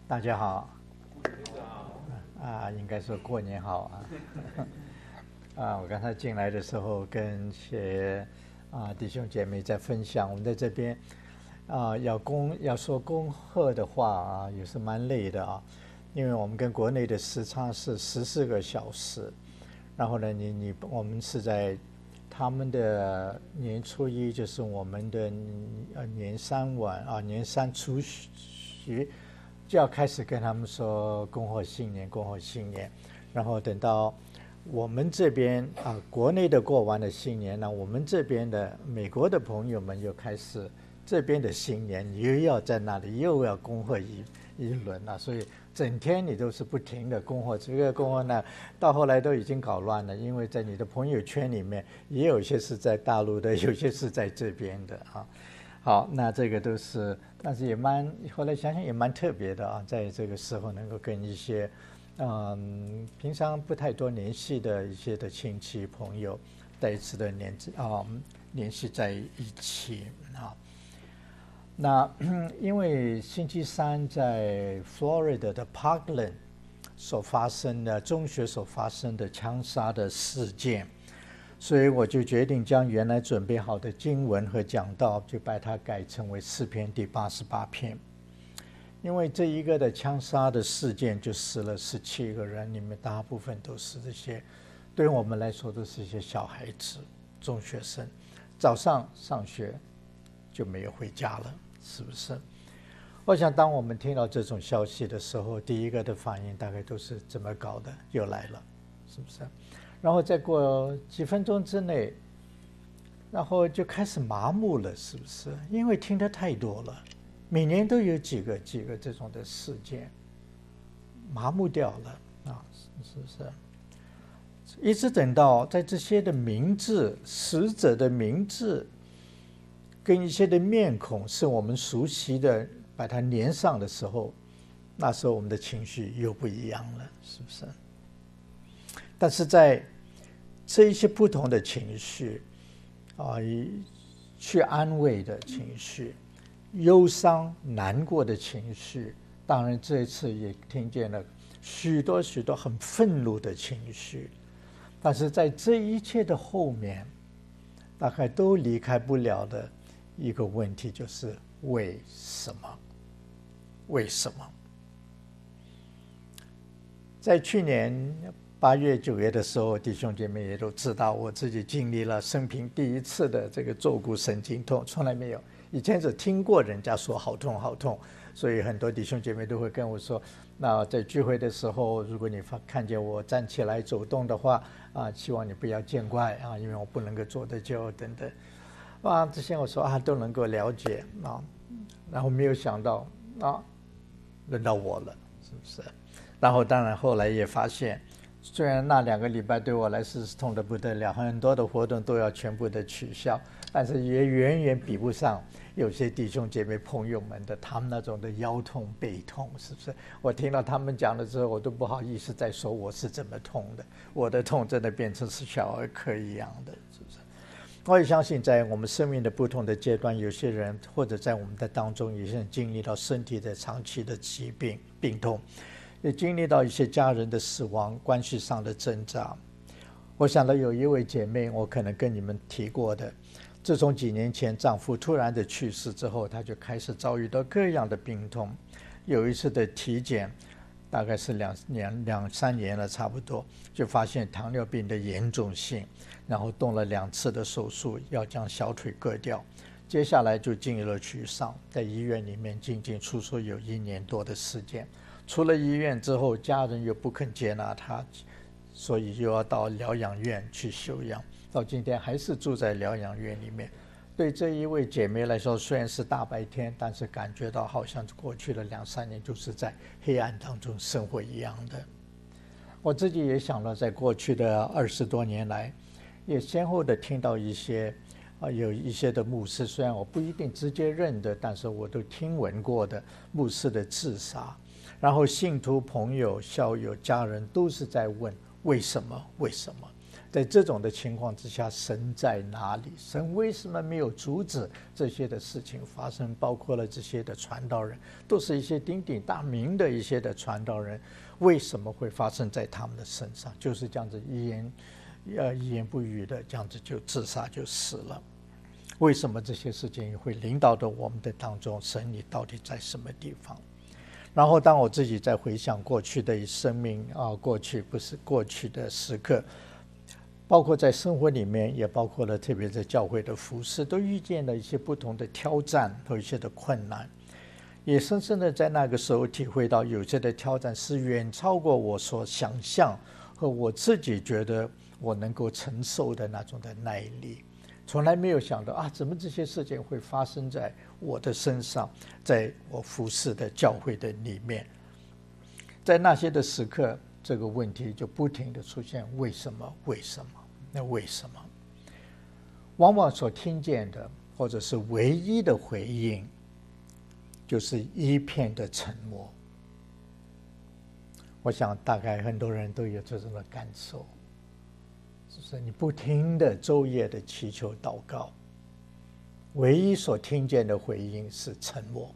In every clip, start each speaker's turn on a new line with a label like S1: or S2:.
S1: 大家好，应该说过年好我刚才进来的时候跟一些弟兄姐妹在分享，我们在这边要说恭贺的话也是蛮累的因为我们跟国内的时差是14个小时，然后呢，我们是在他们的年初一，就是我们的年三晚年三除夕就要开始跟他们说恭贺新年，恭贺新年。然后等到我们这边国内的过完了新年，那我们这边的美国的朋友们又开始这边的新年，又要在那里又要恭贺一轮所以整天你都是不停的恭贺，这个恭贺呢，到后来都已经搞乱了，因为在你的朋友圈里面也有些是在大陆的，有些是在这边的好，那这个都是，但是后来想想也蛮特别的在这个时候能够跟一些平常不太多联系的一些的亲戚朋友再一次的联系在一起那因为星期三在 Florida 的 Parkland 所发生的中学所发生的枪杀的事件，所以我就决定将原来准备好的经文和讲道就把它改成为诗篇第88篇。因为这一个的枪杀的事件就死了17个人，里面大部分都是这些对我们来说都是一些小孩子中学生，早上上学就没有回家了，是不是？我想当我们听到这种消息的时候，第一个的反应大概都是怎么搞的，又来了，是不是？然后再过几分钟之内，然后就开始麻木了，是不是？因为听得太多了，每年都有几个这种的事件，麻木掉了是不是？一直等到在这些的名字，死者的名字跟一些的面孔是我们熟悉的，把它连上的时候，那时候我们的情绪又不一样了，是不是？但是在这一些不同的情绪去安慰的情绪，忧伤难过的情绪，当然这一次也听见了许多很愤怒的情绪，但是在这一切的后面，大概都离开不了的一个问题，就是为什么？为什么？在去年8月9月的时候，弟兄姐妹也都知道，我自己经历了生平第一次的这个坐骨神经痛，从来没有，以前只听过人家说好痛好痛，所以很多弟兄姐妹都会跟我说，那在聚会的时候，如果你看见我站起来走动的话希望你不要见怪因为我不能够坐得久等等这些我说都能够了解然后没有想到轮到我了，是不是？然后当然后来也发现，虽然那2个礼拜对我来说是痛得不得了，很多的活动都要全部的取消，但是也远远比不上有些弟兄姐妹朋友们的他们那种的腰痛背痛，是不是？我听到他们讲了之后，我都不好意思再说我是怎么痛的，我的痛真的变成是小儿科一样的，是不是？我也相信在我们生命的不同的阶段，有些人或者在我们的当中，有些人经历到身体的长期的疾病病痛，也经历到一些家人的死亡，关系上的挣扎。我想到有一位姐妹，我可能跟你们提过的，自从几年前丈夫突然的去世之后，她就开始遭遇到各样的病痛。有一次的体检，大概是两三年了差不多，就发现糖尿病的严重性，然后动了2次的手术，要将小腿割掉。接下来就进入了沮丧，在医院里面进进出出有1年多的时间。出了医院之后，家人又不肯接纳他，所以又要到疗养院去休养，到今天还是住在疗养院里面。对这一位姐妹来说，虽然是大白天，但是感觉到好像过去的2-3年就是在黑暗当中生活一样的。我自己也想了，在过去的20多年来，也先后的听到一些有一些的牧师，虽然我不一定直接认得，但是我都听闻过的牧师的自杀，然后信徒朋友校友家人都是在问为什么为什么， 在这种的情况之下，神在哪里？神为什么没有阻止这些的事情发生？包括了这些的传道人，都是一些鼎鼎大名的一些的传道人，为什么会发生在他们的身上？就是这样子一言不语的这样子就自杀就死了。为什么这些事情会临到的我们的当中？神你到底在什么地方？然后当我自己在回想过去的生命过去的时刻，包括在生活里面，也包括了特别在教会的服事，都遇见了一些不同的挑战和一些的困难，也深深的在那个时候体会到，有些的挑战是远超过我所想象和我自己觉得我能够承受的那种的耐力。从来没有想到怎么这些事情会发生在我的身上，在我服侍的教会的里面。在那些的时刻，这个问题就不停的出现，为什么？为什么？那为什么？往往所听见的，或者是唯一的回应，就是一片的沉默。我想大概很多人都有这种的感受，就是你不停的昼夜的祈求祷告，唯一所听见的回应是沉默。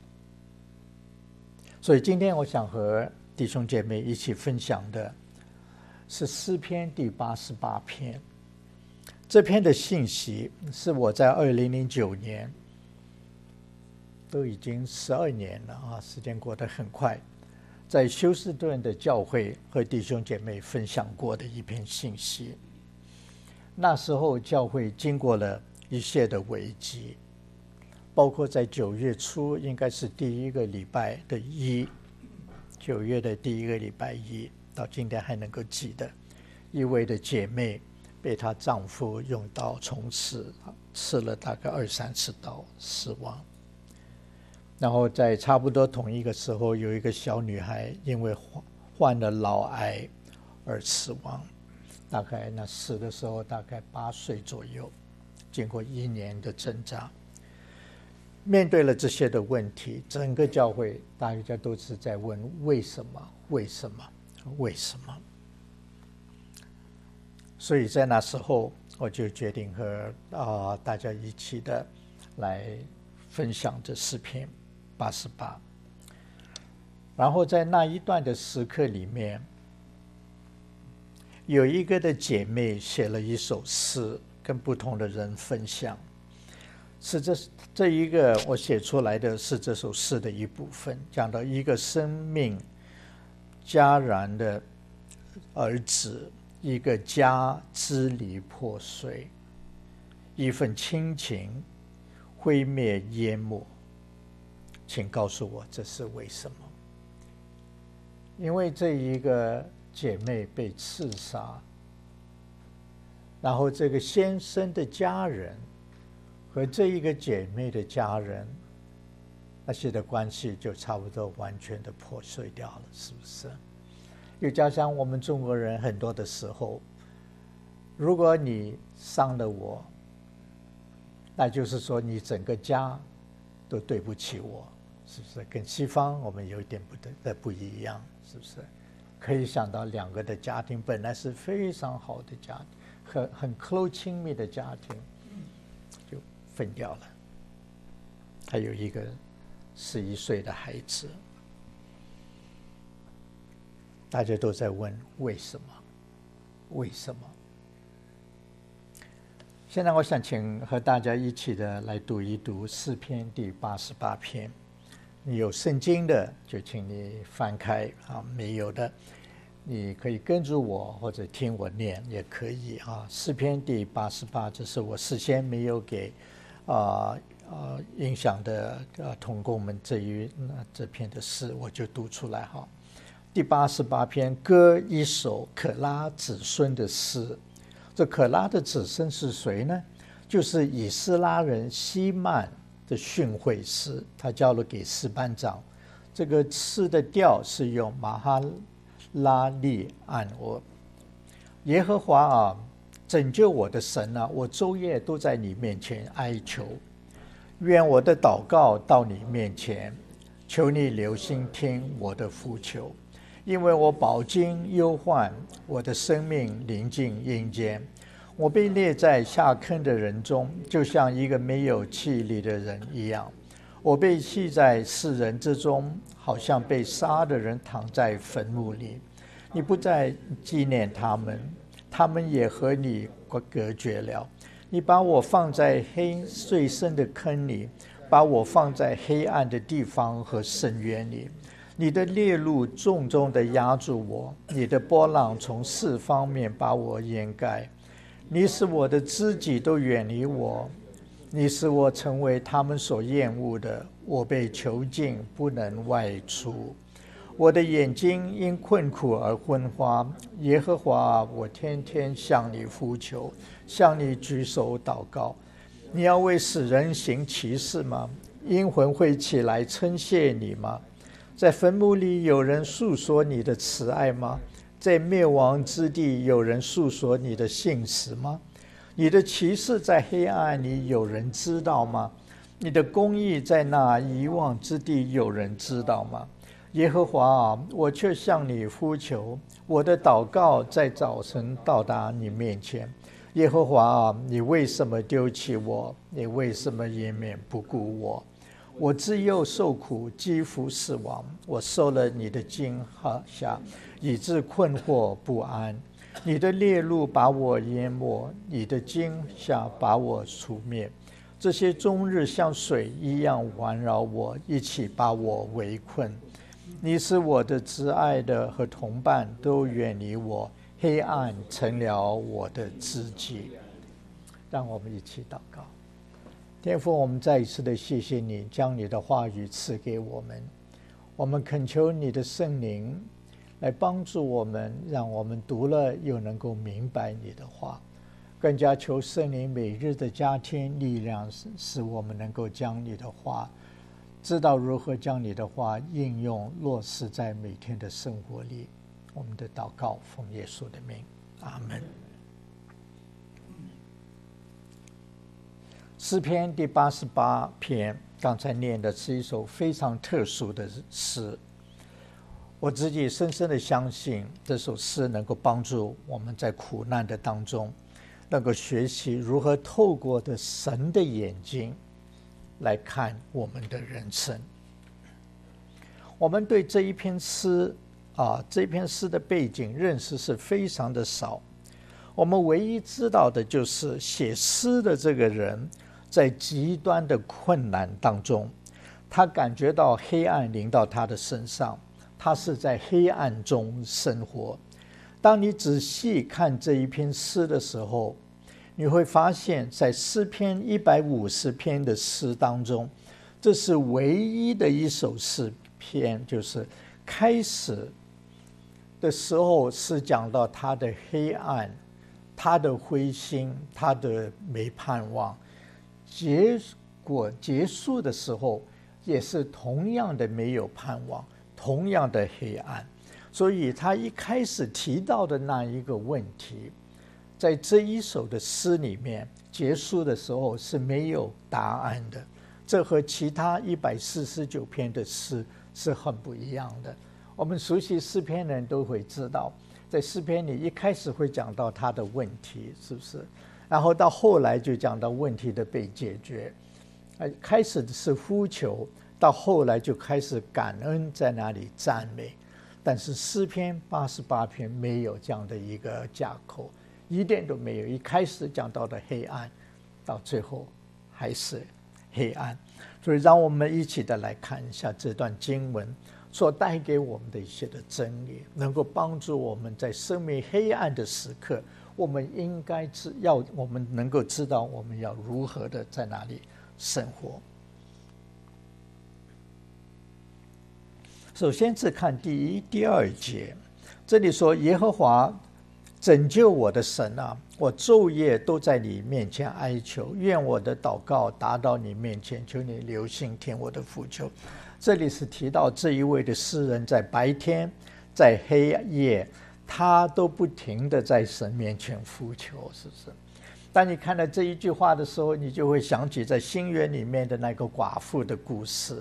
S1: 所以今天我想和弟兄姐妹一起分享的是诗篇第88篇。这篇的信息是我在2009年，都已经12年了时间过得很快，在休斯顿的教会和弟兄姐妹分享过的一篇信息。那时候教会经过了一切的危机，包括在9月初，应该是第一个礼拜的9月的第一个礼拜一，到今天还能够记得，一位的姐妹被她丈夫用刀冲刺，刺了大概20-30刀死亡。然后在差不多同一个时候，有一个小女孩因为患了脑癌而死亡，大概那死的时候大概8岁左右，经过1年的挣扎。面对了这些的问题，整个教会大家都是在问为什么，为什么，为什么。所以在那时候我就决定和大家一起的来分享这诗篇88。然后在那一段的时刻里面，有一个的姐妹写了一首诗，跟不同的人分享。是这一个我写出来的是这首诗的一部分，讲到一个生命戛然的儿子，一个家支离破碎，一份亲情灰灭淹没。请告诉我这是为什么？因为这一个姐妹被刺杀，然后这个先生的家人和这一个姐妹的家人，那些的关系就差不多完全的破碎掉了，是不是？又加上我们中国人很多的时候，如果你伤了我，那就是说你整个家都对不起我，是不是？跟西方我们有一点不一样，是不是？可以想到两个的家庭本来是非常好的家庭，很 close 亲密的家庭，就分掉了。还有一个11岁的孩子，大家都在问为什么？为什么？现在我想请和大家一起的来读一读诗篇第88篇。你有圣经的就请你翻开没有的你可以跟着我或者听我念也可以诗篇第88，这是我事先没有给影响的同工们这篇的诗，我就读出来第88篇，歌一首可拉子孙的诗。这可拉的子孙是谁呢？就是以斯拉人希曼的训诲诗，他交了给诗班长。这个诗的调是用马哈拉利按俄。耶和华拯救我的神我昼夜都在你面前哀求，愿我的祷告到你面前，求你留心听我的呼求。 因为我饱经忧患，我的生命临近阴间。我被列在下坑的人中，就像一个没有气力的人一样。我被弃在世人之中，好像被杀的人躺在坟墓里。你不再纪念他们，他们也和你隔绝了。你把我放在最深的坑里，把我放在黑暗的地方和深渊里。你的烈怒重重地压住我，你的波浪从四方面把我掩盖。你使我的知己都远离我，你使我成为他们所厌恶的。我被囚禁，不能外出。我的眼睛因困苦而昏花。耶和华啊，我天天向你呼求，向你举手祷告。你要为死人行奇事吗？阴魂会起来称谢你吗？在坟墓里有人诉说你的慈爱吗？在灭亡之地有人诉说你的信实吗？你的奇事在黑暗里有人知道吗？你的公义在那遗忘之地有人知道吗？耶和华啊，我却向你呼求，我的祷告在早晨到达你面前。耶和华啊，你为什么丢弃我？你为什么掩面不顾我？我自幼受苦，几乎死亡。我受了你的惊吓，以致困惑不安。你的烈怒把我淹没，你的惊吓把我除灭。这些终日像水一样环绕我，一起把我围困。你使我的挚爱的和同伴都远离我，黑暗成了我的知己。让我们一起祷告。天父，我们再一次的谢谢你，将你的话语赐给我们。我们恳求你的圣灵来帮助我们，让我们读了又能够明白你的话。更加求圣灵每日的加添力量，使我们能够将你的话，知道如何将你的话应用落实在每天的生活里。我们的祷告奉耶稣的名，阿们。诗篇第88篇，刚才念的是一首非常特殊的诗。我自己深深的相信，这首诗能够帮助我们在苦难的当中，能够学习如何透过的神的眼睛来看我们的人生。我们对这一篇诗的背景认识是非常的少。我们唯一知道的就是写诗的这个人在极端的困难当中，他感觉到黑暗临到他的身上，他是在黑暗中生活。当你仔细看这一篇诗的时候，你会发现在诗篇150篇的诗当中，这是唯一的一首诗篇，就是开始的时候是讲到他的黑暗，他的灰心，他的没盼望，结束的时候也是同样的没有盼望，同样的黑暗。所以他一开始提到的那一个问题，在这一首的诗里面结束的时候是没有答案的。这和其他149篇的诗是很不一样的。我们熟悉诗篇的人都会知道，在诗篇里一开始会讲到他的问题，是不是？然后到后来就讲到问题的被解决。开始是呼求，到后来就开始感恩，在那里赞美。但是诗篇88篇没有这样的一个架构，一点都没有。一开始讲到的黑暗，到最后还是黑暗。所以让我们一起的来看一下这段经文所带给我们的一些的真理，能够帮助我们在生命黑暗的时刻，我们应该我们能够知道我们要如何的在那里生活。首先是看第1、第2节，这里说：耶和华拯救我的神啊，我昼夜都在你面前哀求，愿我的祷告达到你面前，求你留心听我的呼求。这里是提到这一位的诗人在白天在黑夜，他都不停的在神面前呼求，是不是？当你看到这一句话的时候，你就会想起在新约里面的那个寡妇的故事。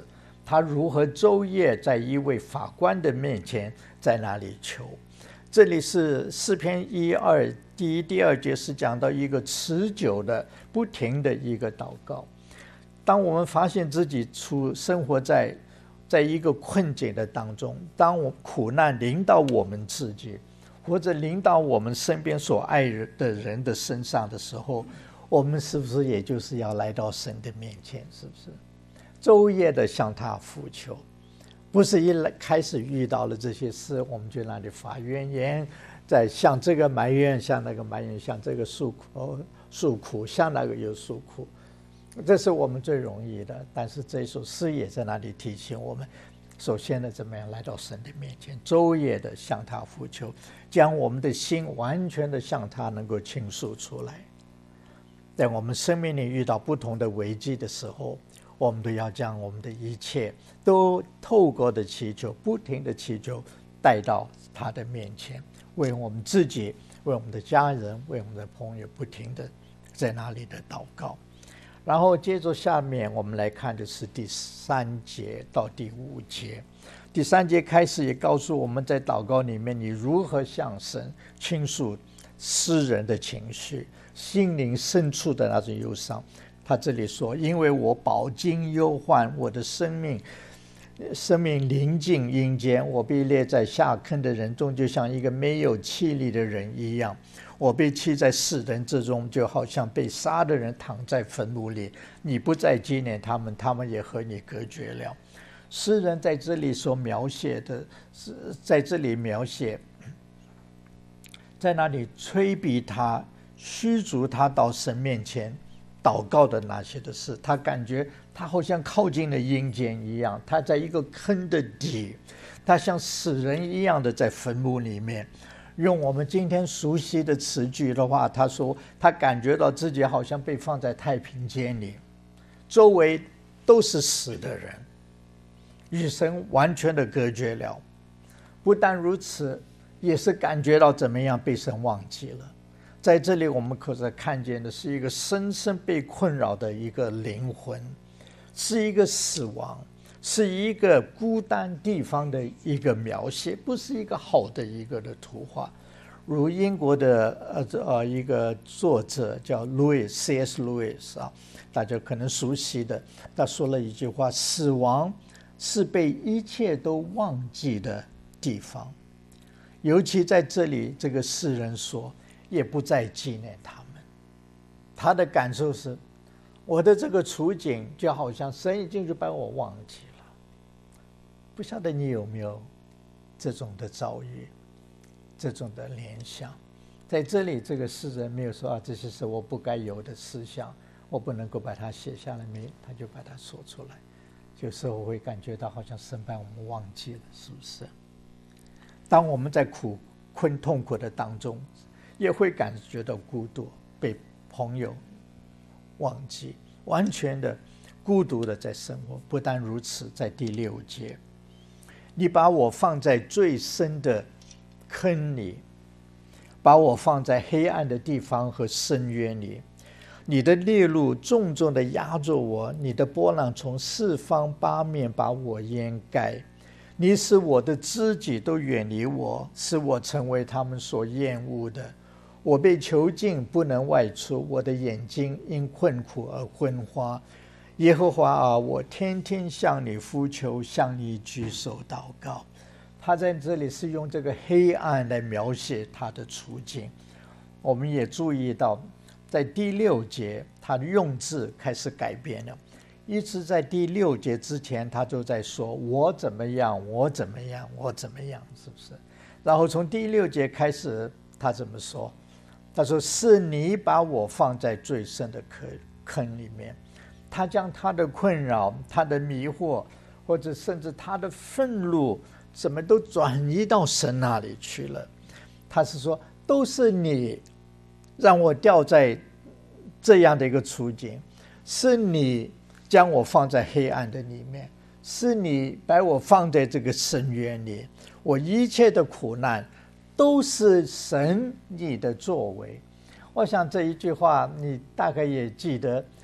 S1: 他如何昼夜在一位法官的面前在那里求。这里是诗篇1、2第1、第2节是讲到一个持久的不停的一个祷告。当我们发现自己生活在一个困境的当中，当苦难临到我们自己，或者临到我们身边所爱的人的身上的时候，我们是不是也就是要来到神的面前？是不是昼夜的向他呼求？不是一开始遇到了这些事，我们就那里发怨言，在向这个埋怨，向那个埋怨，向这个诉苦，向那个又诉苦。这是我们最容易的。但是这一首诗也在那里提醒我们，首先呢，怎么样来到神的面前，昼夜的向他呼求，将我们的心完全的向他能够倾诉出来。在我们生命里遇到不同的危机的时候，我们都要将我们的一切都透过的祈求，不停的祈求，带到他的面前，为我们自己，为我们的家人，为我们的朋友，不停的在那里的祷告。然后接着下面我们来看的是第3节到第5节。第3节开始也告诉我们，在祷告里面你如何向神倾诉诗人的情绪，心灵深处的那种忧伤。他这里说，因为我饱经忧患，我的生命临近阴间，我被列在下坑的人中，就像一个没有气力的人一样。我被弃在世人之中，就好像被杀的人躺在坟墓里。你不再纪念他们，他们也和你隔绝了。诗人在这里所描写的，在这里描写，在那里催逼他、驱逐他到神面前祷告的那些的事。他感觉他好像靠近了阴间一样，他在一个坑的底，他像死人一样的在坟墓里面。用我们今天熟悉的词句的话，他说他感觉到自己好像被放在太平间里，周围都是死的人，与神完全的隔绝了。不但如此，也是感觉到怎么样被神忘记了。在这里我们可是看见的是一个深深被困扰的一个灵魂，是一个死亡，是一个孤单地方的一个描写，不是一个好的一个的图画。如英国的一个作者叫 C.S. Lewis 啊，大家可能熟悉的，他说了一句话：死亡是被一切都忘记的地方。尤其在这里，这个诗人说也不再纪念他们。他的感受是，我的这个处境就好像神已经就把我忘记了。不晓得你有没有这种的遭遇，这种的联想。在这里这个诗人没有说这些是我不该有的思想，我不能够把它写下来，他就把它说出来。有时候我会感觉到好像神把我们忘记了，是不是？当我们在困痛苦的当中，也会感觉到孤独，被朋友忘记，完全的孤独的在生活。不但如此，在第6节，你把我放在最深的坑里，把我放在黑暗的地方和深渊里。你的烈怒重重地压着我，你的波浪从四方八面把我掩盖。你使我的知己都远离我，使我成为他们所厌恶的。我被囚禁，不能外出，我的眼睛因困苦而昏花。耶和华啊，我天天向你呼求，向你举手祷告。他在这里是用这个黑暗来描写他的处境。我们也注意到，在第6节，他的用字开始改变了。一直在第6节之前，他就在说我怎么样，我怎么样，我怎么样，是不是？然后从第6节开始，他怎么说？他说是你把我放在最深的坑里面。他将他的困扰，他的迷惑，或者甚至他的愤怒，怎么都转移到神那里去了。他是说都是你让我掉在这样的一个处境，是你将我放在黑暗的里面，是你把我放在这个深渊里，我一切的苦难都是神你的作为。我想这一句话你大概也记得，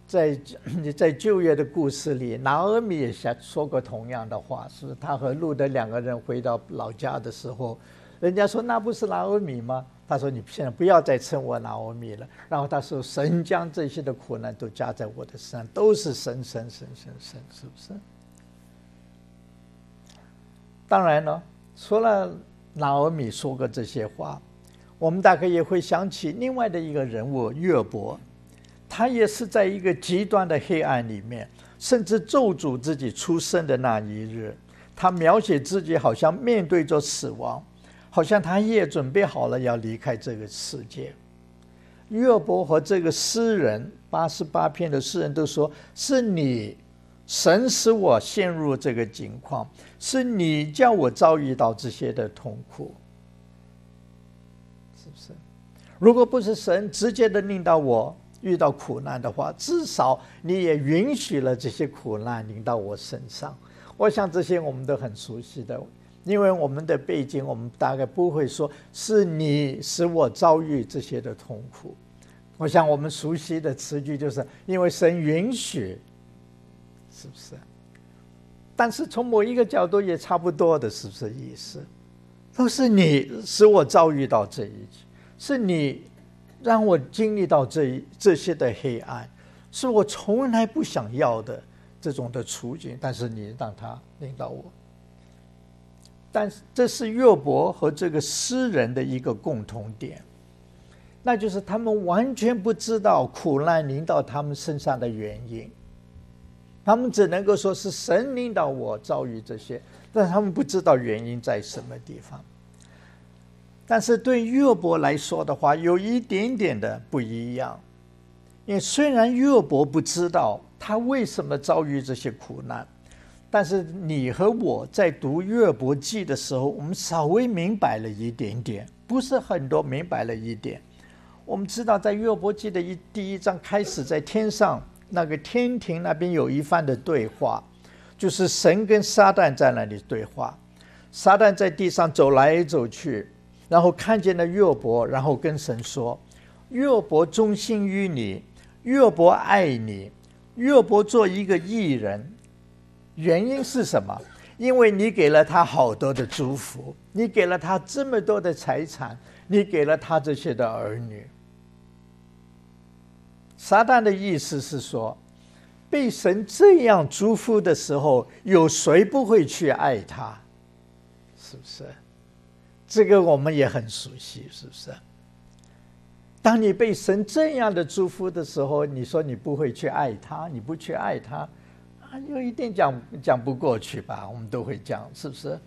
S1: 在旧约的故事里，拿俄米也说过同样的话，是他和路得2个人回到老家的时候，人家说那不是拿俄米吗？他说你现在不要再称我拿俄米了。然后他说神将这些的苦难都加在我的身上，都是神，是不是？当然了，除了拿俄米说过这些话，我们大概也会想起另外的一个人物约伯。他也是在一个极端的黑暗里面，甚至咒诅自己出生的那一日。他描写自己好像面对着死亡，好像他也准备好了要离开这个世界。约伯和这个诗人88篇的诗人都说，是你神使我陷入这个境况，是你叫我遭遇到这些的痛苦，是不是？如果不是神直接的令到我遇到苦难的话，至少你也允许了这些苦难临到我身上。我想这些我们都很熟悉的，因为我们的背景，我们大概不会说是你使我遭遇这些的痛苦。我想我们熟悉的词句就是因为神允许，是不是？但是从某一个角度也差不多的，是不是意思？都是你使我遭遇到这一切，是你让我经历到这些的黑暗，是我从来不想要的这种的处境，但是你让它领导我。但是这是约伯和这个诗人的一个共同点，那就是他们完全不知道苦难临到他们身上的原因，他们只能够说是神领导我遭遇这些，但他们不知道原因在什么地方。但是对约伯来说的话，有一点点的不一样，因为虽然约伯不知道他为什么遭遇这些苦难，但是你和我在读约伯记的时候，我们稍微明白了一点点，不是很多，明白了一点。我们知道在约伯记的第一章开始，在天上那个天庭那边有一番的对话，就是神跟撒旦在那里对话。撒旦在地上走来走去，然后看见了约伯，然后跟神说，约伯忠心于你，约伯爱你，约伯做一个义人。原因是什么？因为你给了他好多的祝福，你给了他这么多的财产，你给了他这些的儿女。撒旦的意思是说，被神这样祝福的时候，有谁不会去爱他？是不是？这个我们也很熟悉，是不是？当你被神这样的祝福的时候，你说你不会去爱他，你不去爱他，有一点讲不过去吧？我们都会讲，是不是？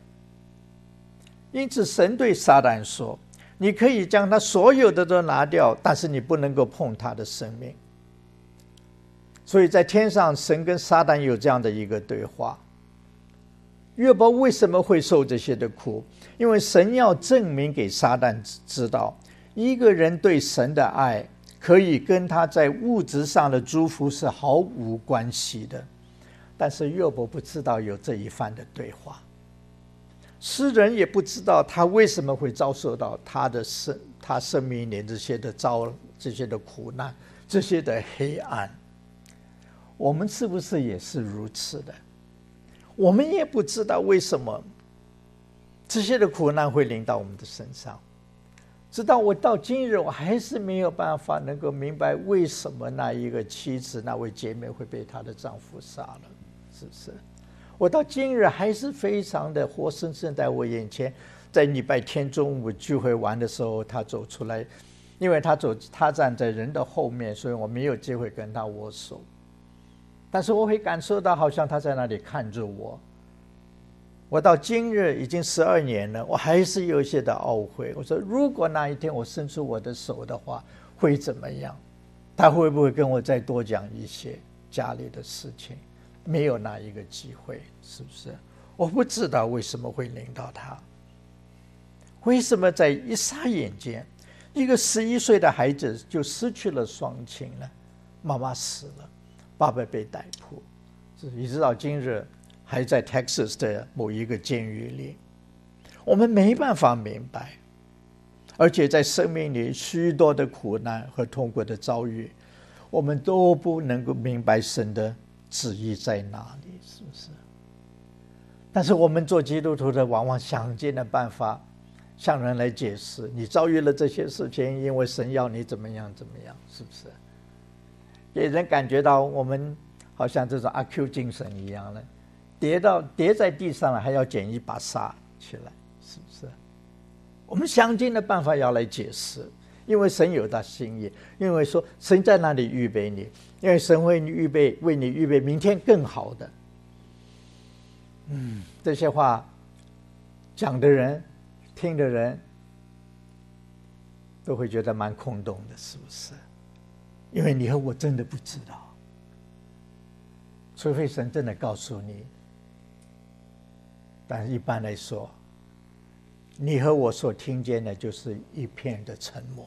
S1: 因此神对撒旦说，你可以将他所有的都拿掉，但是你不能够碰他的生命。所以在天上，神跟撒旦有这样的一个对话。约伯为什么会受这些的苦？因为神要证明给撒旦知道，一个人对神的爱可以跟他在物质上的祝福是毫无关系的。但是约伯不知道有这一番的对话，诗人也不知道他为什么会遭受到他生命里这些的苦难，这些的黑暗。我们是不是也是如此的？我们也不知道为什么这些的苦难会临到我们的身上，直到我到今日，我还是没有办法能够明白为什么那一个妻子，那位姐妹会被她的丈夫杀了，是不是？我到今日还是非常的活生生在我眼前。在礼拜天中午聚会完的时候，他走出来，因为他站在人的后面，所以我没有机会跟他握手。但是我会感受到，好像他在那里看着我。我到今日已经12年了，我还是有一些的懊悔。我说，如果那一天我伸出我的手的话，会怎么样？他会不会跟我再多讲一些家里的事情？没有那一个机会，是不是？我不知道为什么会临到他，为什么在一霎眼间，一个11岁的孩子就失去了双亲了，妈妈死了，爸爸被逮捕，一直到今日还在 Texas 的某一个监狱里。我们没办法明白，而且在生命里许多的苦难和痛苦的遭遇， 我们都不能够明白神的旨意在哪里，是不是？但是我们做基督徒的，往往想尽了办法向人来解释，你遭遇了这些事情，因为神要你怎么样怎么样，是不是？给人感觉到我们好像这种阿 Q 精神一样的，跌在地上了，还要捡一把沙起来，是不是？我们想尽了办法要来解释，因为神有他心意，因为说神在那里预备你，因为神为你预备明天更好的。这些话讲的人听的人都会觉得蛮空洞的，是不是？因为你和我真的不知道，除非神真的告诉你。但一般来说，你和我所听见的就是一片的沉默。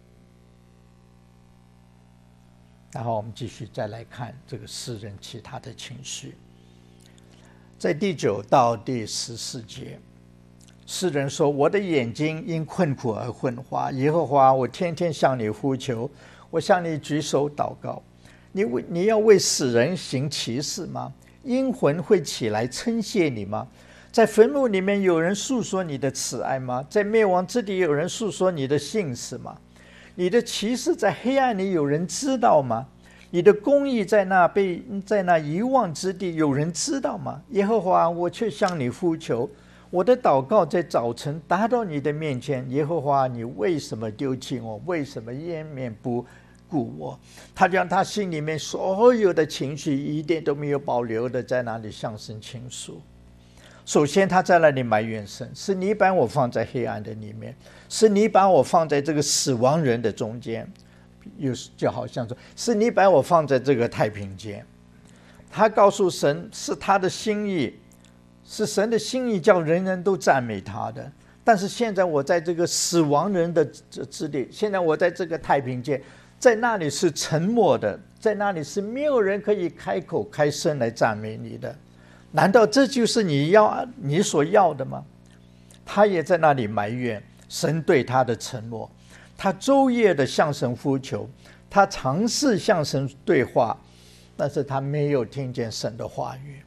S1: 然后我们继续再来看这个诗人其他的情绪。在第9到第14节，诗人说：我的眼睛因困苦而昏花，耶和华，我天天向你呼求，我向你举手祷告。你要为死人行奇事吗？阴魂会起来称谢你吗？在坟墓里面有人诉说你的慈爱吗？在灭亡之地有人诉说你的信实吗？你的奇事在黑暗里有人知道吗？你的公义在那遗忘之地有人知道吗？耶和华，我却向你呼求，我的祷告在早晨达到你的面前。耶和华，你为什么丢弃我？为什么掩面不顾我？他将他心里面所有的情绪一点都没有保留的在那里向神倾诉。首先他在那里埋怨神，是你把我放在黑暗的里面，是你把我放在这个死亡人的中间，就好像说是你把我放在这个太平间。他告诉神是他的心意，是神的心意叫人人都赞美他的。但是现在我在这个死亡人的之地，现在我在这个太平间，在那里是沉默的，在那里是没有人可以开口开声来赞美你的。难道这就是你所要的吗？他也在那里埋怨神对他的承诺，他昼夜的向神呼求，他尝试向神对话，但是他没有听见神的话语。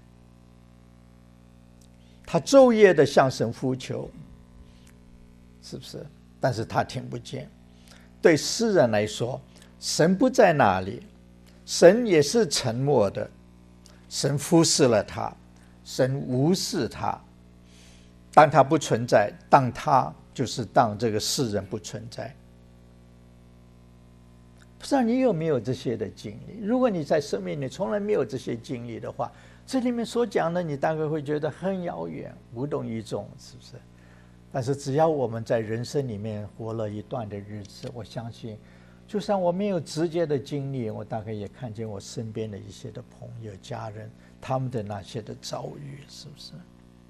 S1: 他昼夜的向神呼求，是不是？但是他听不见。对诗人来说，神不在那里，神也是沉默的，神忽视了他，神无视他。当他不存在，当这个世人不存在。不知道你有没有这些的经历？如果你在生命里从来没有这些经历的话，这里面所讲的你大概会觉得很遥远，无动于衷，是不是？但是只要我们在人生里面活了一段的日子，我相信就算我没有直接的经历，我大概也看见我身边的一些的朋友家人他们的那些的遭遇，是不是？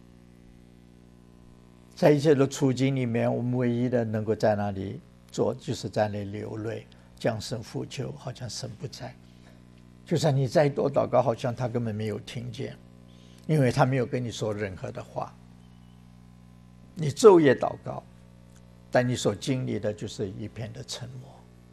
S1: 在一切的处境里面，我们唯一的能够在那里做，就是在那里流泪，将神呼求，好像神不在。就算你再多祷告，好像他根本没有听见，因为他没有跟你说任何的话。你昼夜祷告，但你所经历的就是一片的沉默。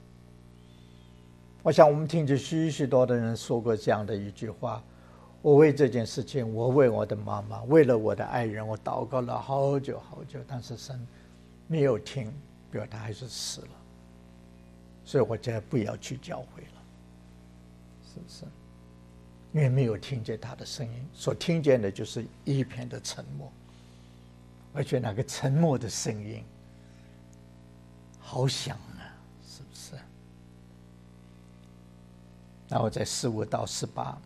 S1: 我想我们听着许许多的人说过这样的一句话：我为这件事情，我为我的妈妈，为了我的爱人，我祷告了好久好久，但是神没有听，比如他还是死了。所以我觉得不要去教会了，是不是？因为没有听见他的声音，所听见的就是一片的沉默，而且那个沉默的声音好响啊，是不是？然后在15到18，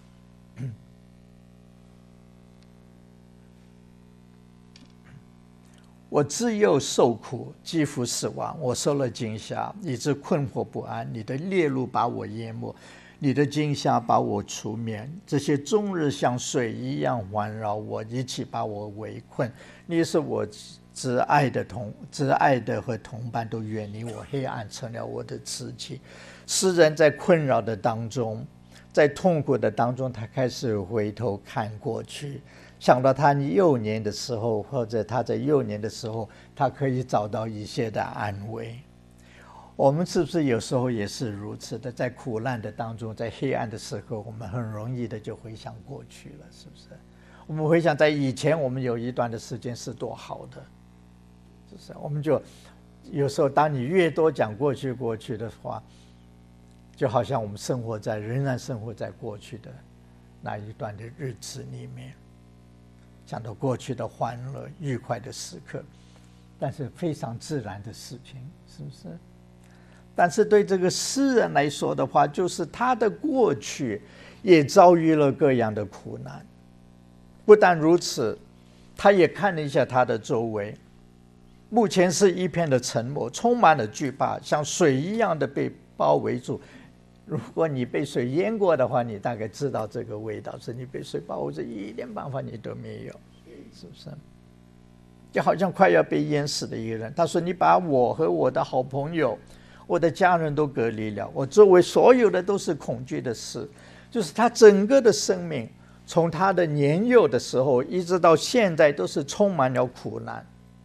S1: 我自幼受苦，几乎死亡，我受了惊吓，以致困惑不安。你的烈怒把我淹没，你的惊吓把我除灭。这些终日像水一样环绕我，一起把我围困。你是我挚爱的和同伴都远离我，黑暗成了我的知己。诗人在困扰的当中，在痛苦的当中，他开始回头看过去，想到他幼年的时候，或者他在幼年的时候，他可以找到一些的安慰。 我们是不是有时候也是如此的？在苦难的当中，在黑暗的时候，我们很容易的就回想过去了，是不是？我们回想在以前，我们有一段的时间是多好的，是不是？我们就有时候，当你越多讲过去的话，就好像我们仍然生活在过去的那一段的日子里面，想到过去的欢乐、愉快的时刻，但是非常自然的事情，是不是？但是对这个诗人来说的话，就是他的过去也遭遇了各样的苦难。不但如此，他也看了一下他的周围，目前是一片的沉默，充满了惧怕，像水一样的被包围住。如果你被水淹过的话，你大概知道这个味道，是你被水包围着，一点办法你都没有，是不是？就好像快要被淹死的一个人。他说：“你把我和我的好朋友、我的家人都隔离了，我周围所有的都是恐惧的事。”就是他整个的生命，从他的年幼的时候一直到现在，都是充满了苦难。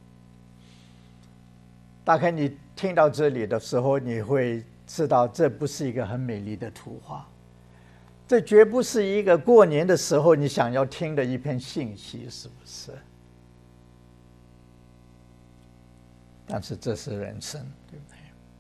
S1: 大概你听到这里的时候，你会知道这不是一个很美丽的图画，这绝不是一个过年的时候你想要听的一篇信息，是不是？但是这是人生，对不对？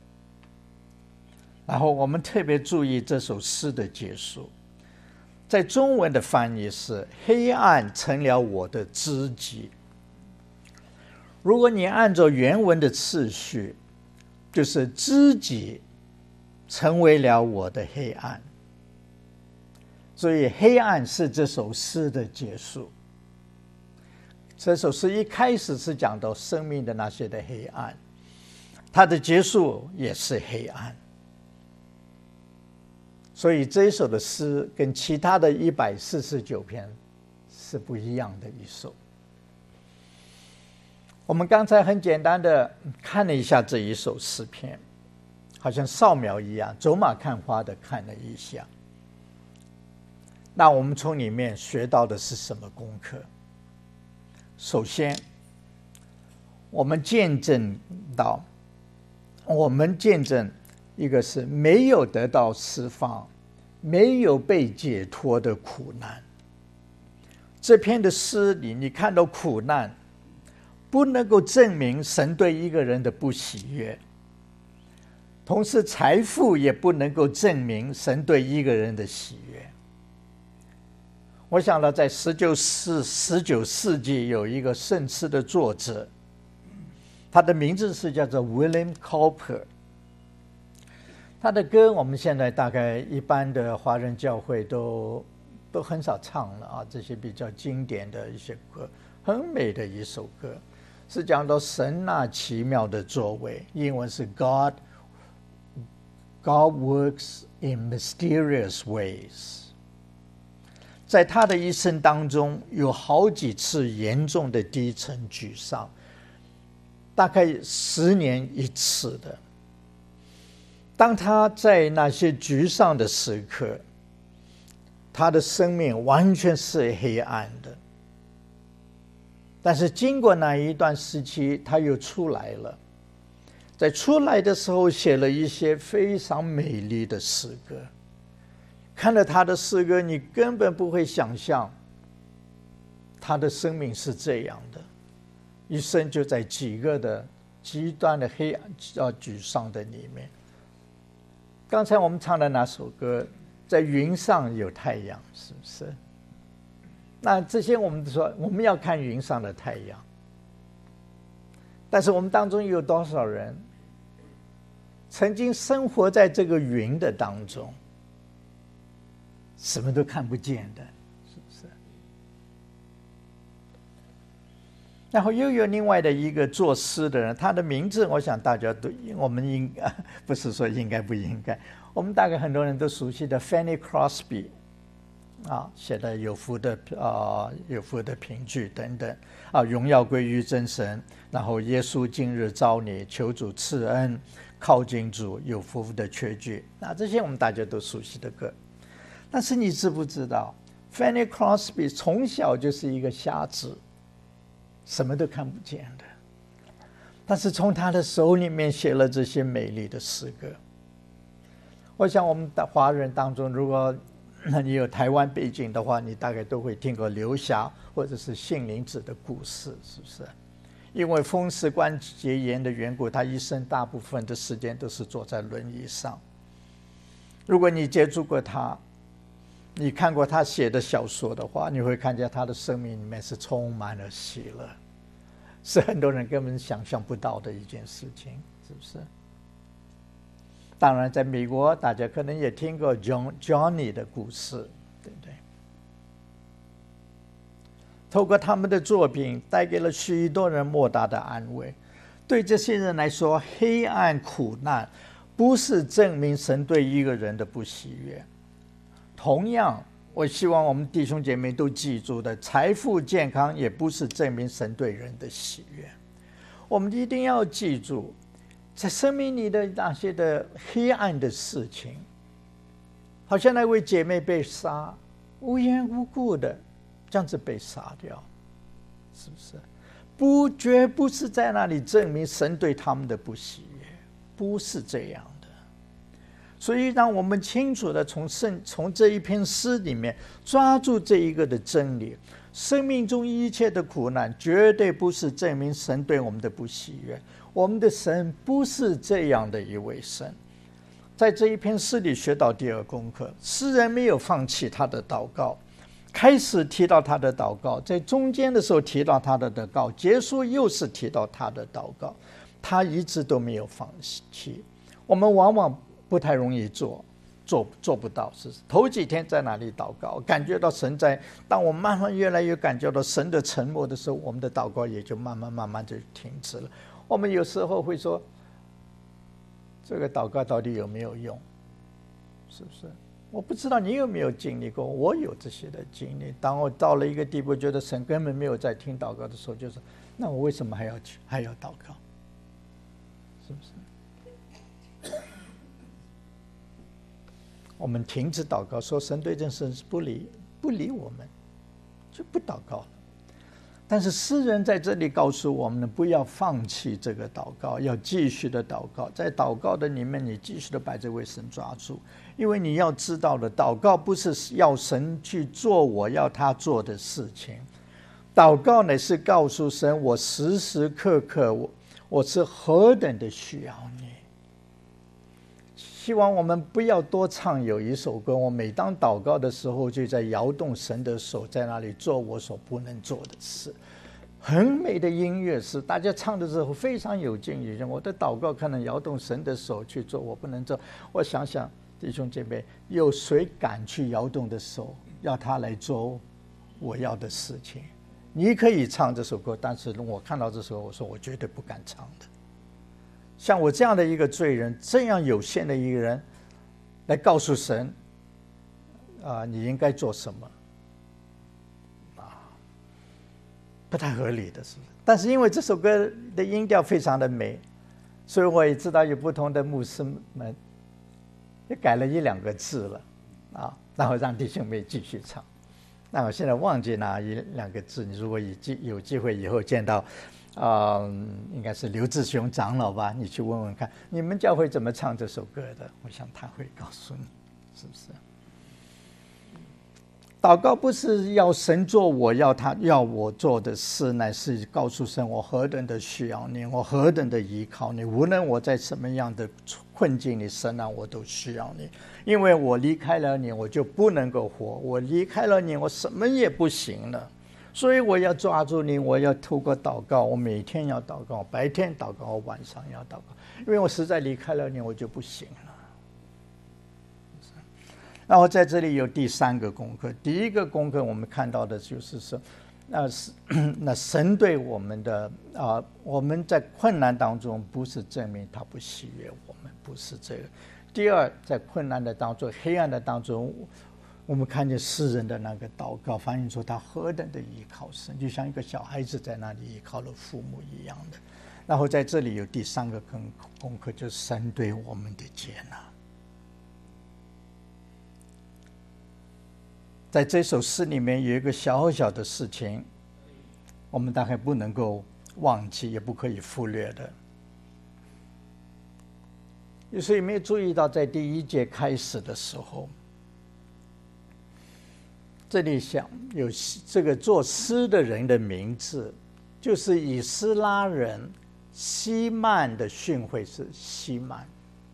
S1: 然后我们特别注意这首诗的结束，在中文的翻译是“黑暗成了我的知己”。如果你按照原文的次序，就是知己成为了我的黑暗。所以黑暗是这首诗的结束。这首诗一开始是讲到生命的那些的黑暗，它的结束也是黑暗。所以这一首的诗跟其他的149篇是不一样的一首。我们刚才很简单的看了一下这一首诗篇，好像扫描一样，走马看花的看了一下。那我们从里面学到的是什么功课？首先，我们见证一个是没有得到释放、没有被解脱的苦难。这篇的诗里，你看到苦难不能够证明神对一个人的不喜悦，同时财富也不能够证明神对一个人的喜悦。我想到在19世纪有一个圣诗的作者，他的名字是叫做 William Cowper。他的歌我们现在大概一般的华人教会都很少唱了啊，这些比较经典的一些歌，很美的一首歌，是讲到神那奇妙的作为，英文是 God works in mysterious ways。 在他的一生当中有好几次严重的低沉沮丧，大概10年一次的。当他在那些沮丧的时刻，他的生命完全是黑暗的。但是经过那一段时期，他又出来了，在出来的时候写了一些非常美丽的诗歌。看了他的诗歌，你根本不会想象他的生命是这样的，一生就在几个的极端的黑暗沮丧的里面。刚才我们唱的那首歌，在云上有太阳，是不是？那这些我们说我们要看云上的太阳，但是我们当中有多少人曾经生活在这个云的当中，什么都看不见的，是不是？然后又有另外的一个作诗的人，他的名字我想大家都，我们不是说应该不应该，我们大概很多人都熟悉的 Fanny Crosby 啊，写的有福的凭据等等啊，荣耀归于真神，然后耶稣今日召你，求主赐恩，靠近主，有福的缺据，那这些我们大家都熟悉的歌。但是你知不知道 Fanny Crosby 从小就是一个瞎子，什么都看不见的。 但是从他的手里面写了这些美丽的诗歌。我想我们的华人当中，如果你有台湾背景的话，你大概都会听过刘霞或者是杏林子的故事，是不是？因为风湿关节炎的缘故，他一生大部分的时间都是坐在轮椅上。如果你接触过他，你看过他写的小说的话，你会看见他的生命里面是充满了喜乐，是很多人根本想象不到的一件事情，是不是？当然在美国大家可能也听过 Johnny 的故事，对不对？透过他们的作品带给了许多人莫大的安慰。对这些人来说，黑暗苦难不是证明神对一个人的不喜悦。同样，我希望我们弟兄姐妹都记住的，财富健康也不是证明神对人的喜悦。我们一定要记住，在生命里的那些的黑暗的事情，好像那位姐妹被杀，无缘无故的这样子被杀掉，是不是？绝不是在那里证明神对他们的不喜悦，不是这样的。所以让我们清楚的从这一篇诗里面抓住这一个的真理，生命中一切的苦难绝对不是证明神对我们的不喜悦。我们的神不是这样的一位神。在这一篇诗里学到第二功课，诗人没有放弃他的祷告，开始提到他的祷告，在中间的时候提到他的祷告，结束又是提到他的祷告，他一直都没有放弃。我们往往不太容易做不到，是头几天在那里祷告，感觉到神在，当我慢慢越来越感觉到神的沉默的时候，我们的祷告也就慢慢就停止了。我们有时候会说，这个祷告到底有没有用？是不是？我不知道你有没有经历过，我有这些的经历。当我到了一个地步，觉得神根本没有在听祷告的时候，就是那我为什么还要祷告？是不是？我们停止祷告，说神对这件事不理我们，就不祷告了。但是诗人在这里告诉我们，不要放弃这个祷告，要继续的祷告。在祷告的里面，你继续的把这位神抓住，因为你要知道的，祷告不是要神去做我要他做的事情，祷告乃是告诉神，我时时刻刻我是何等的需要你。希望我们不要多唱有一首歌，我每当祷告的时候就在摇动神的手，在那里做我所不能做的事。很美的音乐是大家唱的时候非常有劲有劲，我的祷告可能摇动神的手去做我不能做。我想想弟兄姐妹，有谁敢去摇动的手要他来做我要的事情？你可以唱这首歌，但是我看到这首歌，我说我绝对不敢唱的。像我这样的一个罪人，这样有限的一个人，来告诉神你应该做什么不太合理的，是不是？但是因为这首歌的音调非常的美，所以我也知道有不同的牧师们也改了1-2个字了然后让弟兄妹继续唱。那我现在忘记哪1-2个字，你如果有机会以后见到应该是刘志雄长老吧，你去问问看，你们教会怎么唱这首歌的？我想他会告诉你，是不是？祷告不是要神做我要我做的事，乃是告诉神我何等的需要你，我何等的依靠你，无论我在什么样的困境里，神我都需要你，因为我离开了你，我就不能够活，我离开了你，我什么也不行了。所以我要抓住你，我要透过祷告，我每天要祷告，白天祷告，我晚上要祷告，因为我实在离开了你，我就不行了。然后在这里有第3个功课，第一个功课我们看到的就是说，那神对我们的我们在困难当中，不是证明他不喜悦我们，不是这个。第二，在困难的当中，黑暗的当中，我们看见诗人的那个祷告，反映出他何等的依靠神，就像一个小孩子在那里依靠了父母一样的。然后在这里有第3个功课，就是神对我们的接纳。在这首诗里面有一个小小的事情，我们大概不能够忘记，也不可以忽略的。所以没有注意到，在第1节开始的时候，这里想有这个作诗的人的名字，就是以斯拉人希曼的训诲是希曼。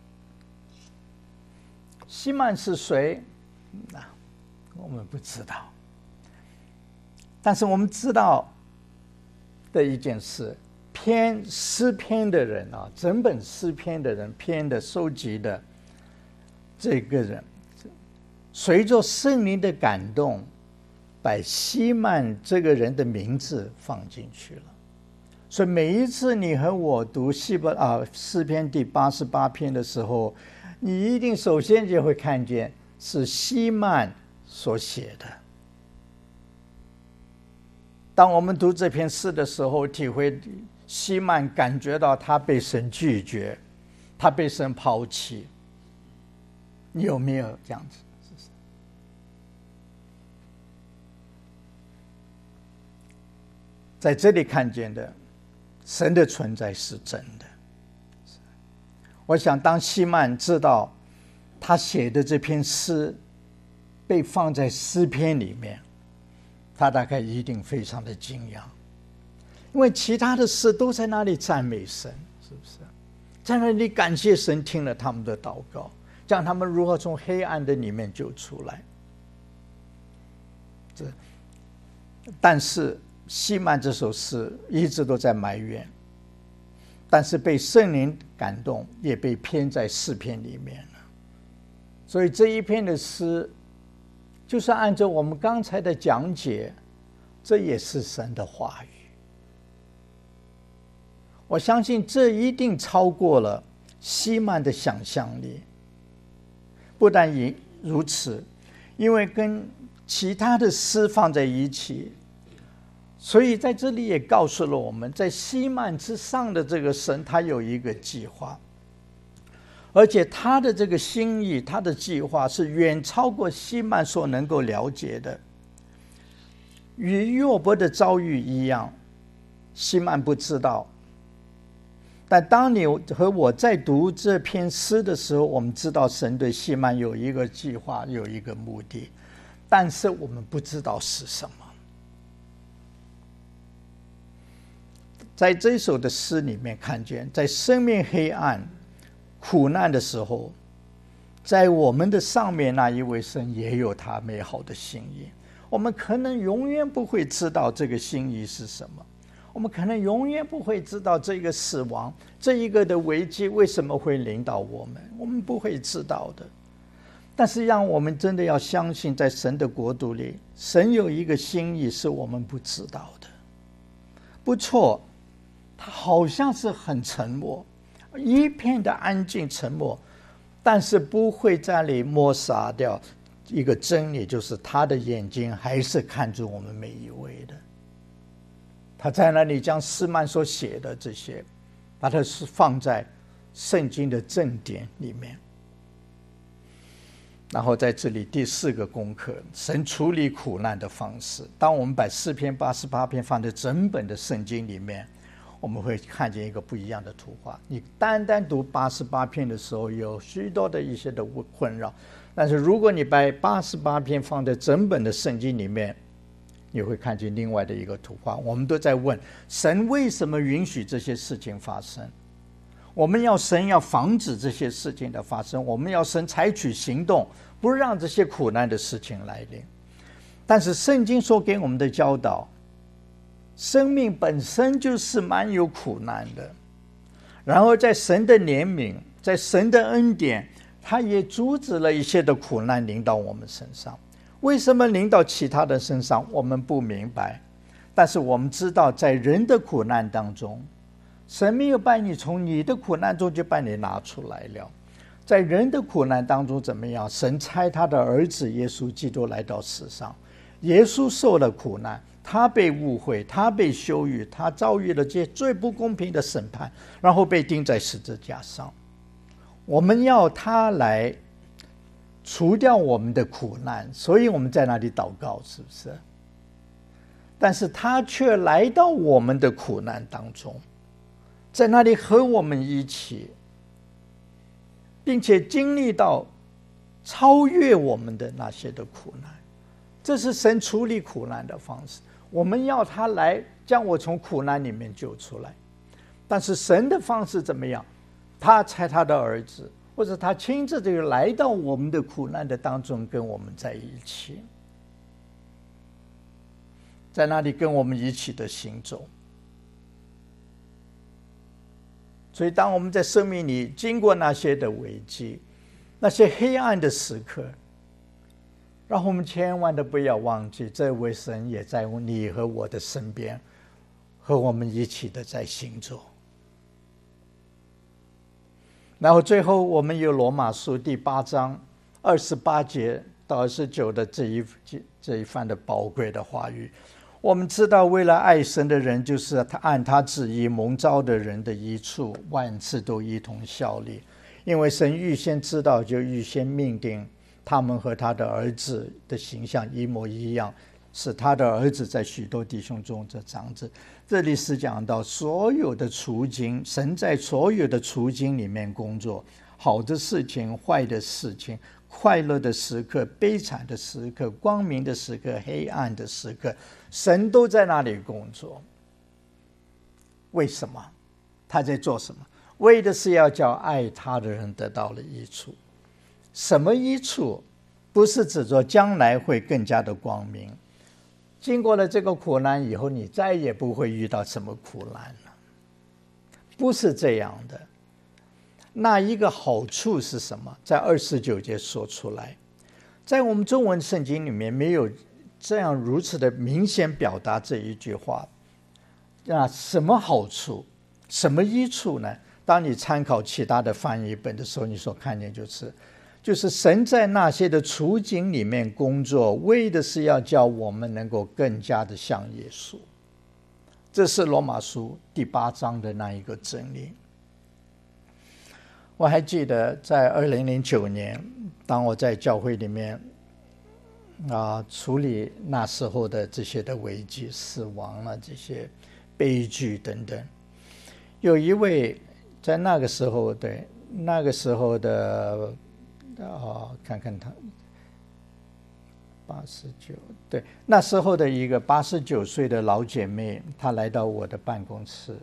S1: 希曼是谁？我们不知道。但是我们知道的一件事，编诗篇的人啊，整本诗篇的人编的收集的这个人，随着圣灵的感动，把希曼这个人的名字放进去了。所以每一次你和我读诗篇第88篇的时候，你一定首先就会看见是希曼所写的。当我们读这篇诗的时候，体会希曼感觉到他被神拒绝，他被神抛弃。你有没有这样子？在这里看见的神的存在是真的。我想当希曼知道他写的这篇诗被放在诗篇里面，他大概一定非常的惊讶，因为其他的诗都在那里赞美神，是不是？在那里感谢神听了他们的祷告，将他们如何从黑暗的里面救出来。但是希曼这首诗一直都在埋怨，但是被圣灵感动，也被编在诗篇里面了。所以这一篇的诗，就是按照我们刚才的讲解，这也是神的话语。我相信这一定超过了希曼的想象力。不但如此，因为跟其他的诗放在一起，所以在这里也告诉了我们，在希曼之上的这个神，他有一个计划，而且他的这个心意，他的计划是远超过希曼所能够了解的。与约伯的遭遇一样，希曼不知道，但当你和我在读这篇诗的时候，我们知道神对希曼有一个计划，有一个目的，但是我们不知道是什么。在这首的诗里面看见，在生命黑暗苦难的时候，在我们的上面那一位神也有他美好的心意。我们可能永远不会知道这个心意是什么，我们可能永远不会知道这个死亡，这一个的危机为什么会临到我们，我们不会知道的。但是让我们真的要相信，在神的国度里，神有一个心意是我们不知道的。不错，他好像是很沉默，一片的安静沉默，但是不会在那里抹杀掉一个真理，就是他的眼睛还是看着我们每一位的。他在那里将诗曼所写的这些，把它是放在圣经的正典里面。然后在这里第4个功课，神处理苦难的方式。当我们把诗篇88篇放在整本的圣经里面，我们会看见一个不一样的图画。你单单读88篇的时候，有许多的一些的困扰，但是如果你把88篇放在整本的圣经里面，你会看见另外的一个图画。我们都在问神为什么允许这些事情发生，我们要神要防止这些事情的发生，我们要神采取行动，不让这些苦难的事情来临。但是圣经所给我们的教导，生命本身就是蛮有苦难的，然后在神的怜悯，在神的恩典，他也阻止了一些的苦难临到我们身上。为什么临到其他的身上，我们不明白，但是我们知道在人的苦难当中，神没有把你从你的苦难中就把你拿出来了。在人的苦难当中怎么样？神差他的儿子耶稣基督来到世上，耶稣受了苦难，他被误会，他被羞辱，他遭遇了这些最不公平的审判，然后被钉在十字架上。我们要他来除掉我们的苦难，所以我们在那里祷告，是不是？ 但是他却来到我们的苦难当中，在那里和我们一起，并且经历到超越我们的那些的苦难。这是神处理苦难的方式。我们要他来将我从苦难里面救出来，但是神的方式怎么样？他差他的儿子，或者他亲自就来到我们的苦难的当中，跟我们在一起，在那里跟我们一起的行走。所以当我们在生命里经过那些的危机，那些黑暗的时刻，让我们千万都不要忘记，这位神也在你和我的身边，和我们一起的在行走。然后最后我们有罗马书第8章28节到29的这一番的宝贵的话语。我们知道，为了爱神的人，就是他按他旨意蒙召的人的一处，万事都一同效力。因为神预先知道，就预先命定他们和他的儿子的形象一模一样，使他的儿子在许多弟兄中这长子。这里是讲到所有的处境，神在所有的处境里面工作，好的事情、坏的事情，快乐的时刻、悲惨的时刻、光明的时刻、黑暗的时刻，神都在那里工作。为什么？他在做什么？为的是要叫爱他的人得到了益处。什么益处？不是指着将来会更加的光明，经过了这个苦难以后，你再也不会遇到什么苦难了，不是这样的。那一个好处是什么？在29节说出来。在我们中文圣经里面没有这样如此的明显表达这一句话。那什么好处？什么益处呢？当你参考其他的翻译本的时候，你所看见就是神在那些的处境里面工作，为的是要叫我们能够更加的像耶稣。这是罗马书第8章的那一个真理。我还记得在2009年，当我在教会里面处理那时候的这些的危机、死亡了这些悲剧等等，有一位在那个时候的看看他89，对，那时候的一个89岁的老姐妹，她来到我的办公室，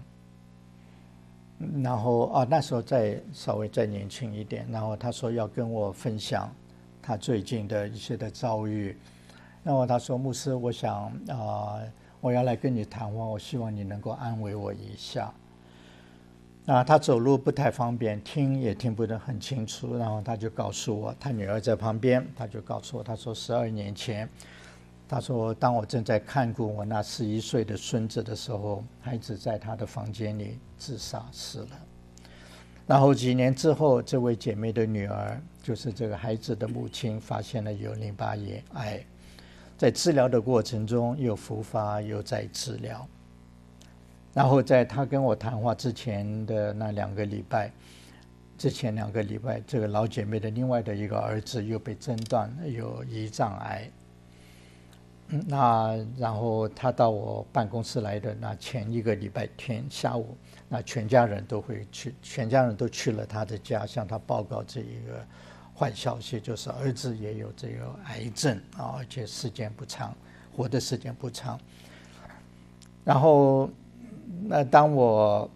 S1: 然后那时候稍微再年轻一点，然后她说要跟我分享她最近的一些的遭遇。然后她说：“牧师，我想我要来跟你谈话，我希望你能够安慰我一下。”他走路不太方便，听也听不得很清楚，然后他就告诉我，他女儿在旁边，他就告诉我，他说12年前，他说当我正在看顾我那11岁的孙子的时候，孩子在他的房间里自杀死了。然后几年之后，这位姐妹的女儿，就是这个孩子的母亲，发现了有淋巴癌，在治疗的过程中又复发又在治疗。然后在他跟我谈话之前的那2个礼拜，这个老姐妹的另外的一个儿子又被诊断有胰脏癌。然后他到我办公室来的那前一个礼拜天下午，那全家人都去了他的家，向他报告这一个坏消息，就是儿子也有这个癌症而且时间不长，活的时间不长。然后当我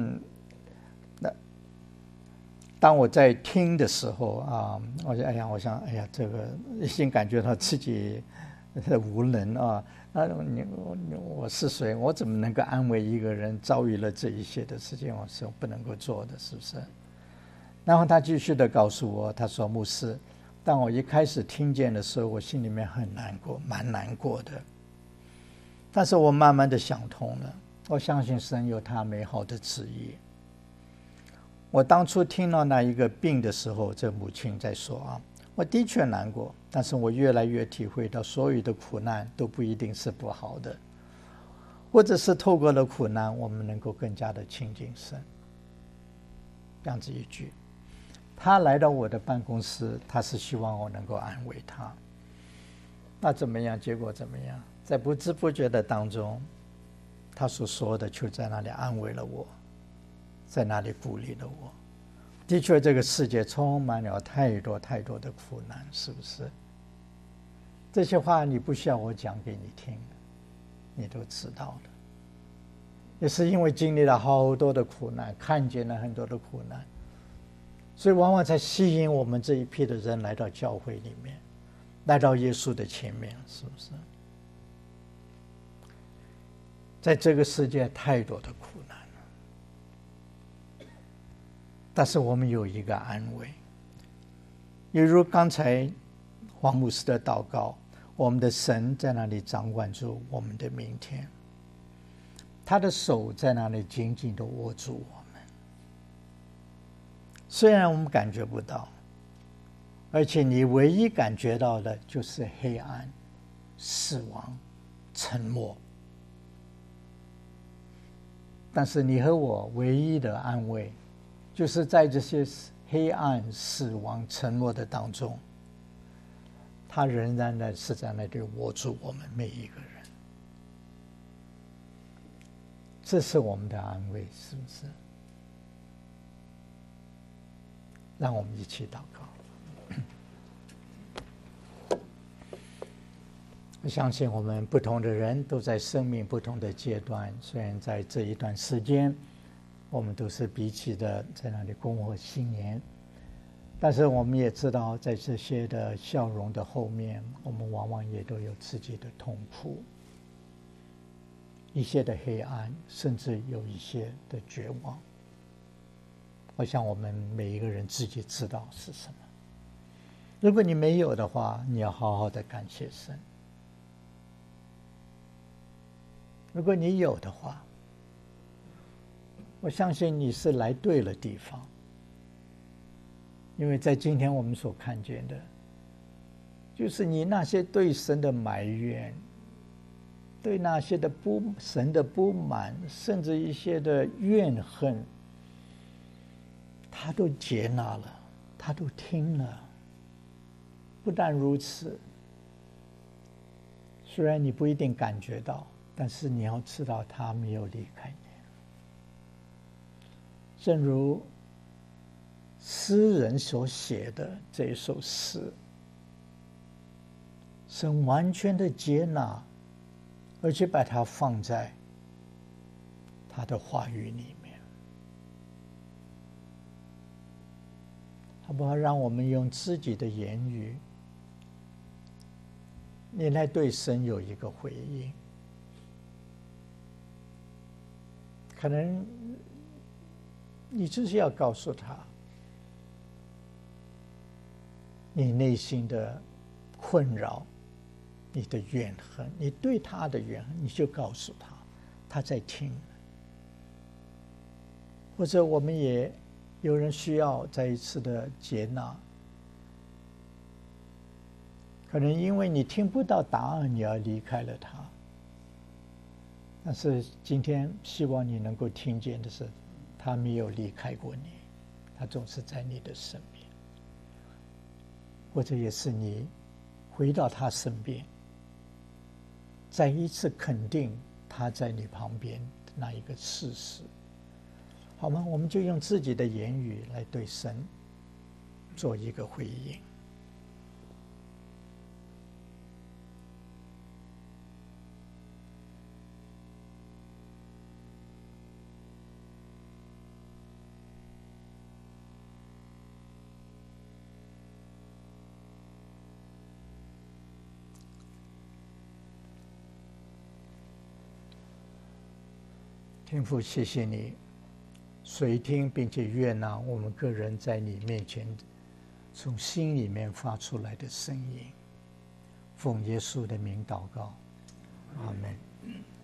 S1: 在听的时候我想这个已经感觉到自己无能我是谁？我怎么能够安慰一个人遭遇了这一些的事情？我是不能够做的，是不是？然后他继续的告诉我，他说：“牧师，当我一开始听见的时候，我心里面很难过，蛮难过的。但是我慢慢的想通了。我相信神有他美好的旨意。我当初听到那一个病的时候，这母亲在说我的确难过，但是我越来越体会到，所有的苦难都不一定是不好的，或者是透过了苦难，我们能够更加的亲近神。”这样子一句，他来到我的办公室，他是希望我能够安慰他。那怎么样？结果怎么样？ 在不知不觉的当中，他所说的就在那里安慰了我，在那里鼓励了我。的确，这个世界充满了太多太多的苦难，是不是？这些话你不需要我讲给你听，你都知道了。也是因为经历了好多的苦难，看见了很多的苦难，所以往往才吸引我们这一批的人来到教会里面，来到耶稣的前面，是不是？在这个世界太多的苦难了，但是我们有一个安慰，也如刚才黄牧师的祷告，我们的神在那里掌管住我们的明天，他的手在那里紧紧地握住我们。虽然我们感觉不到，而且你唯一感觉到的就是黑暗、死亡、沉默，但是你和我唯一的安慰，就是在这些黑暗、死亡、沉默的当中，他仍然的是在那里握住我们每一个人。这是我们的安慰，是不是？让我们一起祷告。我相信我们不同的人都在生命不同的阶段，虽然在这一段时间我们都是彼此的在那里恭贺新年，但是我们也知道在这些的笑容的后面，我们往往也都有自己的痛苦，一些的黑暗，甚至有一些的绝望。我想我们每一个人自己知道是什么。如果你没有的话，你要好好的感谢神。如果你有的话，我相信你是来对了地方。因为在今天我们所看见的，就是你那些对神的埋怨，对那些的神的不满，甚至一些的怨恨，他都接纳了，他都听了。不但如此，虽然你不一定感觉到，但是你要知道他没有离开你。正如诗人所写的这一首诗，神完全的接纳，而且把它放在他的话语里面，好不好？让我们用自己的言语，你来对神有一个回应。可能你就是要告诉他你内心的困扰，你的怨恨，你对他的怨恨，你就告诉他，他在听。或者我们也有人需要再一次的接纳，可能因为你听不到答案，你要离开了他。但是今天希望你能够听见的是，他没有离开过你，他总是在你的身边。或者也是你回到他身边，再一次肯定他在你旁边的那一个事实，好吗？我们就用自己的言语来对神做一个回应。天父，谢谢你垂听并且悦纳我们个人在你面前从心里面发出来的声音。奉耶稣的名祷告，阿们。